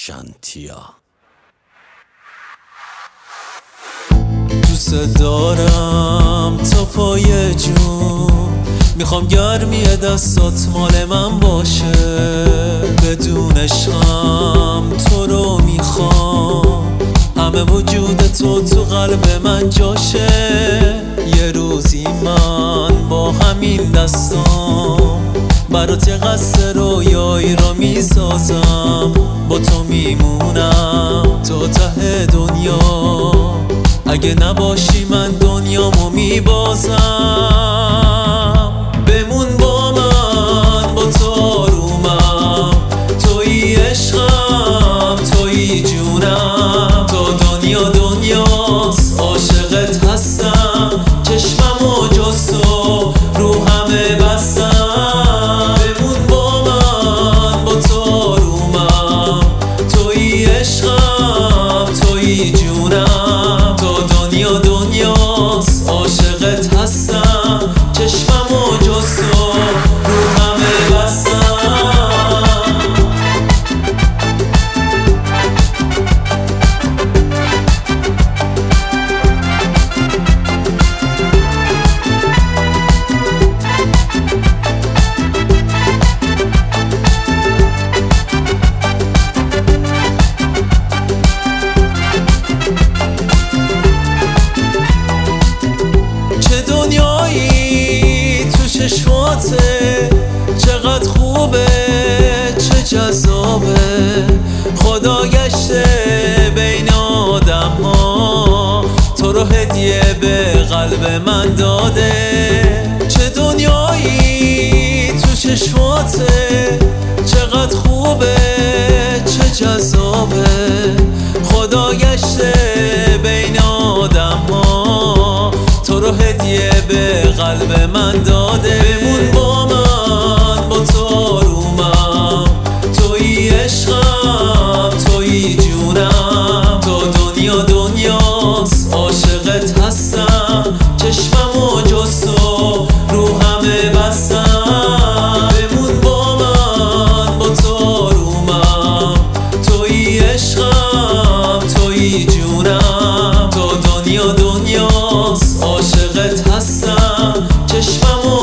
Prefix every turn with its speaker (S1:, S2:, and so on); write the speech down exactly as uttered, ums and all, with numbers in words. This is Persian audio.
S1: شانتیا. دوست دارم تا پای جون، میخوام گرمی دستات مال من باشه. بدون عشقم تو رو میخوام، همه وجود تو تو قلب من جاشه. یه روزی من با همین دستام برات قصد رویایی را میسازم. با تو میمونم تا ته دنیا، اگه نباشی من دنیامو میبازم. بمون با من، با تو آرومم، تویی عشقم، تویی جونم. تا دنیا دنیاست عاشقت هستم، چشممو جز تو رو همه بستم. بمون با من، با تو آرومم، تویی عشقم، تویی جونم. تا دنیا دنیاست عاشقت هستم، چشممو جز تو رو همه بستم. چشماته چقدر خوبه، چه جذابه. خدا گشته بین آدم ها، تو رو هدیه به قلب من داده. چه دنیایی تو چشماته، چقدر خوبه، چه جذابه. خدا گشته بین آدم ها، تو رو هدیه به قلب من داده. بمون با من، با تو آرومم، تویی عشقم، تویی جونم. تا دنیا دنیاست عاشقت هستم، چشممو جز تو رو همه بستم. بمون با من، با تو آرومم، تویی عشقم، تویی جونم. تا دنیا دنیاست عاشقت هستم، چشممو